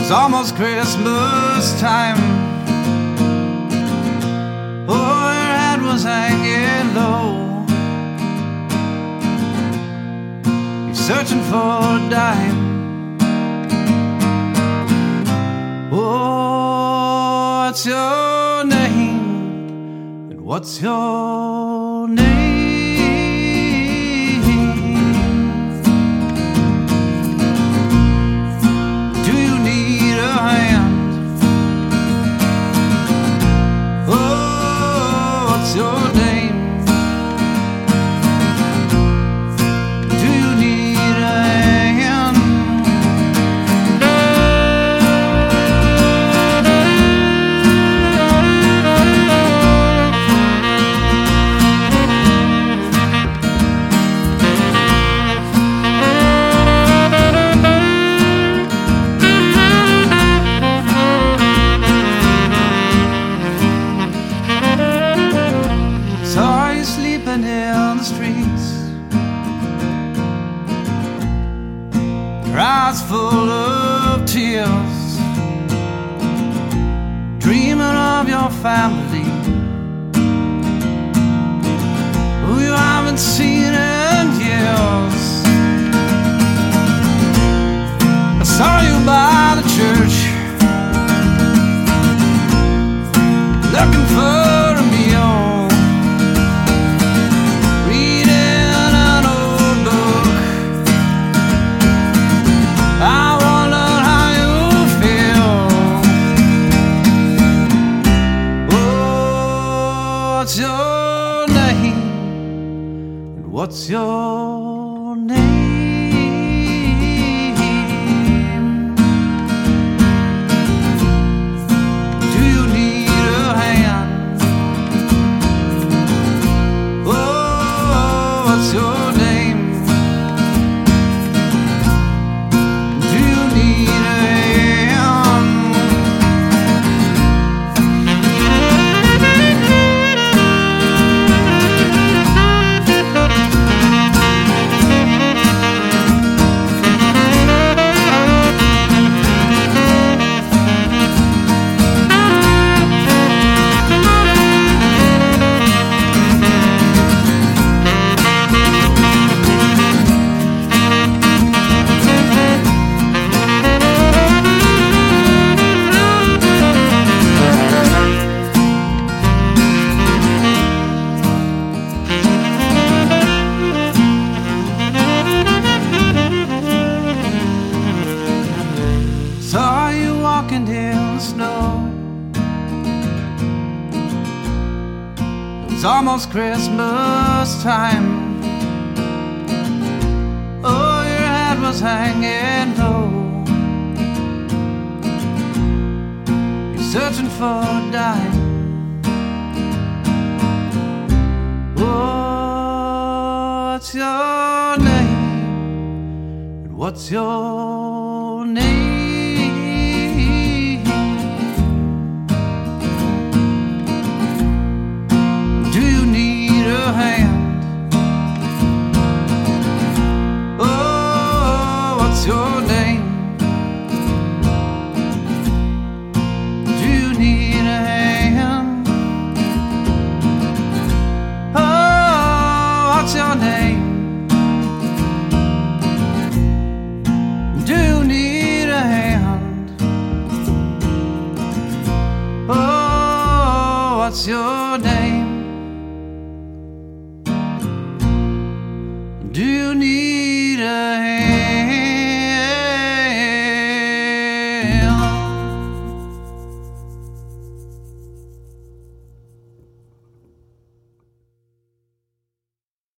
was almost Christmas time. Oh, your head was hanging low. You're searching for a dime. Oh, what's your name? And what's your name? Your name. Do you need a hand? Saw you sleeping in the streets, your eyes full of tears, dreaming of your family, who you haven't seen in years. I saw you by the church, looking for a meal, what's your name? And what's your name? Do you need a hand? Oh, what's your name? Do you need a hand? Saw you walking in the snow. It was almost Christmas time. Oh, your head was hanging low. You're searching for a dime. Oh, what's your name? And what's your name? Do you need a hand? Oh, what's your name? Do you need a hand? Oh, what's your name? Do you need a hand? Oh, what's your name? Do you need a